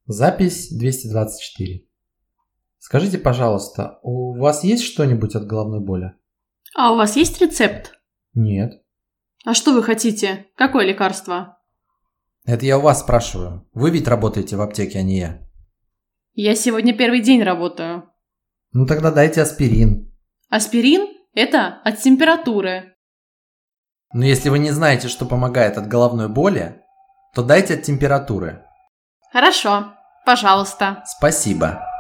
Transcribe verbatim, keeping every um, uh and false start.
Запись двести двадцать четыре. Скажите, пожалуйста, у вас есть что-нибудь от головной боли? А у вас есть рецепт? Нет. А что вы хотите? Какое лекарство? Это я у вас спрашиваю. Вы ведь работаете в аптеке, а не я. Я сегодня первый день работаю. Ну тогда дайте аспирин. Аспирин – это от температуры. Но если вы не знаете, что помогает от головной боли, то дайте от температуры. Хорошо, пожалуйста. Спасибо.